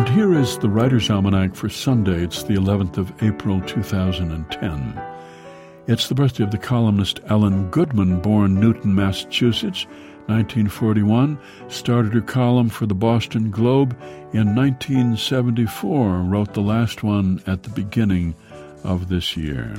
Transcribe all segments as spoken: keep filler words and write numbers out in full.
And here is the Writer's Almanac for Sunday. It's the eleventh of April, two thousand ten. It's the birthday of the columnist Ellen Goodman, born Newton, Massachusetts, nineteen forty-one, started her column for the Boston Globe in nineteen seventy-four, wrote the last one at the beginning of this year.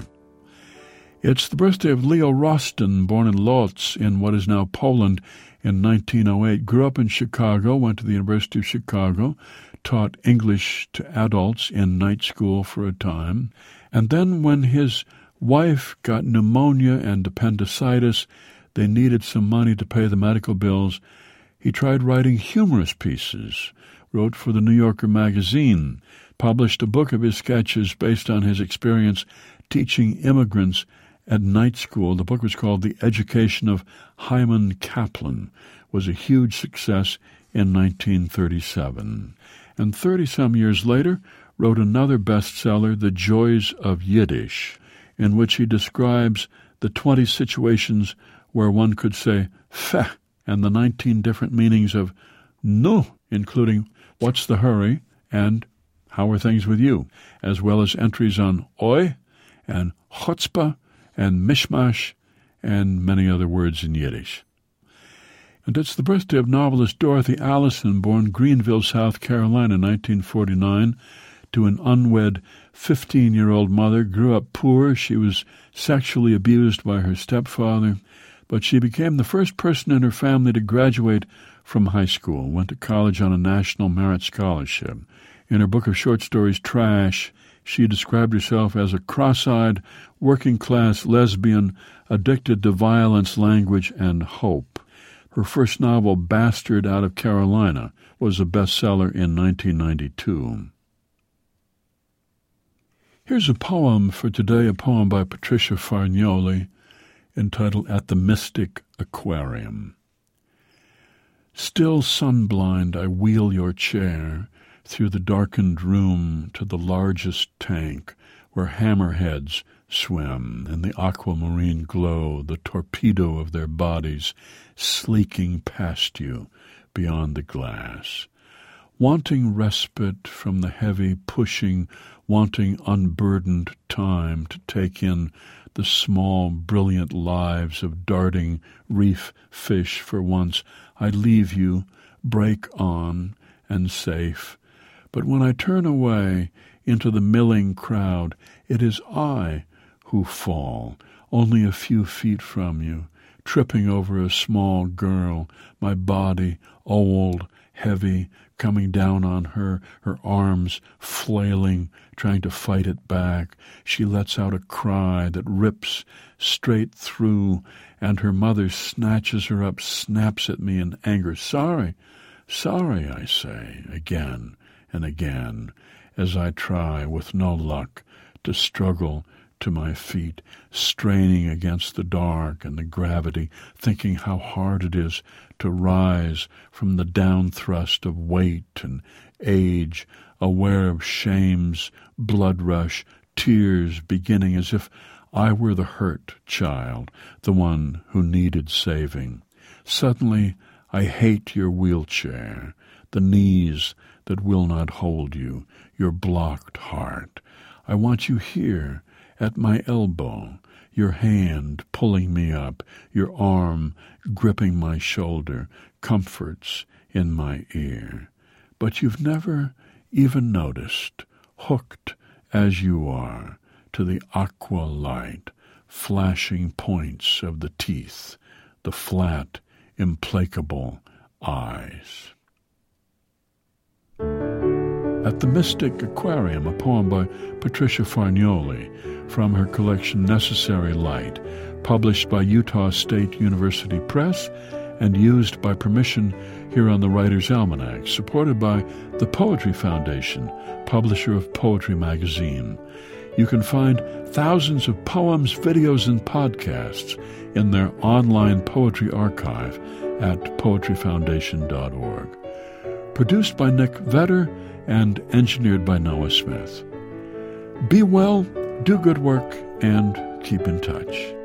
It's the birthday of Leo Roston, born in Lodz in what is now Poland in nineteen oh eight, grew up in Chicago, went to the University of Chicago, taught English to adults in night school for a time, and then when his wife got pneumonia and appendicitis, they needed some money to pay the medical bills. He tried writing humorous pieces, wrote for the New Yorker magazine, published a book of his sketches based on his experience teaching immigrants at night school. The book was called The Education of Hyman Kaplan, was a huge success in nineteen thirty-seven. And thirty-some years later, wrote another bestseller, The Joys of Yiddish, in which he describes the twenty situations where one could say "feh" and the nineteen different meanings of "nu," including "what's the hurry" and "how are things with you," as well as entries on "oi" and "chutzpah" and "mishmash" and many other words in Yiddish. And it's the birthday of novelist Dorothy Allison, born Greenville, South Carolina, nineteen forty-nine, to an unwed fifteen-year-old mother, grew up poor. She was sexually abused by her stepfather, but she became the first person in her family to graduate from high school, went to college on a National Merit Scholarship. In her book of short stories, Trash, she described herself as a cross-eyed, working-class lesbian addicted to violence, language, and hope. Her first novel, Bastard Out of Carolina, was a bestseller in nineteen ninety-two. Here's a poem for today, a poem by Patricia Fargnoli, entitled At the Mystic Aquarium. Still sunblind, I wheel your chair through the darkened room to the largest tank where hammerheads swim in the aquamarine glow, the torpedo of their bodies sleeking past you beyond the glass. Wanting respite from the heavy pushing, wanting unburdened time to take in the small, brilliant lives of darting reef fish for once, I leave you, break on and safe. But when I turn away into the milling crowd, it is I who fall, only a few feet from you, tripping over a small girl, my body old, heavy, coming down on her, her arms flailing, trying to fight it back. She lets out a cry that rips straight through, and her mother snatches her up, snaps at me in anger. Sorry, sorry, I say, again and again, as I try, with no luck, to struggle to my feet, straining against the dark and the gravity, thinking how hard it is to rise from the downthrust of weight and age, aware of shame's blood rush, tears beginning as if I were the hurt child, the one who needed saving. Suddenly I hate your wheelchair, the knees that will not hold you, your blocked heart. I want you here, at my elbow, your hand pulling me up, your arm gripping my shoulder, comforts in my ear. But you've never even noticed, hooked as you are to the aqua light, flashing points of the teeth, the flat, implacable eyes. At the Mystic Aquarium, a poem by Patricia Fargnoli from her collection Necessary Light, published by Utah State University Press and used by permission here on the Writer's Almanac, supported by the Poetry Foundation, publisher of Poetry Magazine. You can find thousands of poems, videos, and podcasts in their online poetry archive at poetry foundation dot org. Produced by Nick Vetter and engineered by Noah Smith. Be well, do good work, and keep in touch.